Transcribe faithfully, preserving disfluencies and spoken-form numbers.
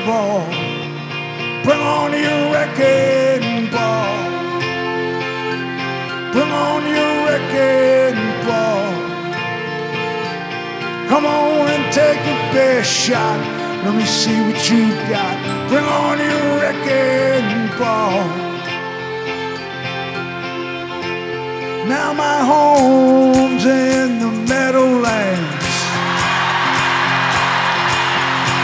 ball. Bring on your wrecking ball. Bring on your wrecking ball. Come on and take your best shot. Let me see what you got. Bring on your wrecking ball. Now my home's in the Meadowlands.